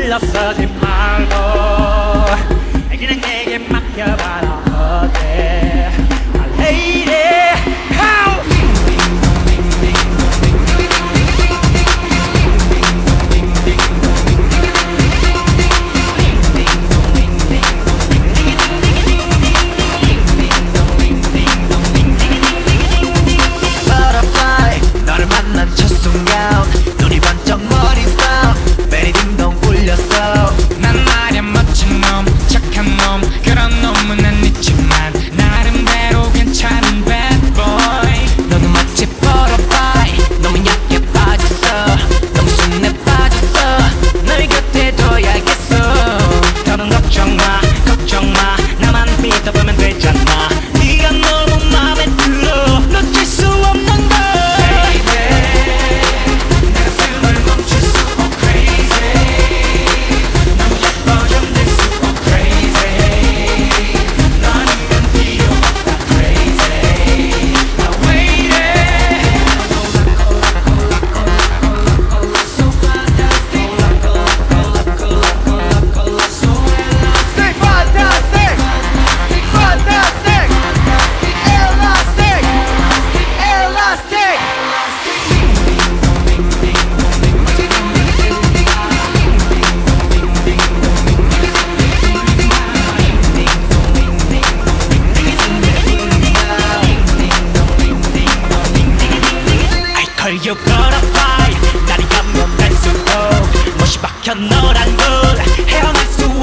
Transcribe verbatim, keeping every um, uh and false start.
물러서지 말고 그냥 내게 맡겨봐라. 어때 my lady. How Butterfly 너를 만난 첫 순간 눈이 번쩍 머리 stop 베리 딩동 울렸어. 난 말야 멋진 놈 착한 놈 그런 놈은 아니지만 나름대로 괜찮은 bad boy. 너는 마치 butterfly 너무 약해 빠졌어. 너무 순해 빠졌어. 널 곁에 둬야겠어. 더는 걱정 마 걱정 마 나만 믿어보면 되잖아. 네가 너무 맘에 들어 놓칠 수 없는 걸. Stay fantastic, fantastic, elastic, elastic. I call you butterfly. 날이 가면 갈수록 못이 박혀 너란 걸 헤어날 수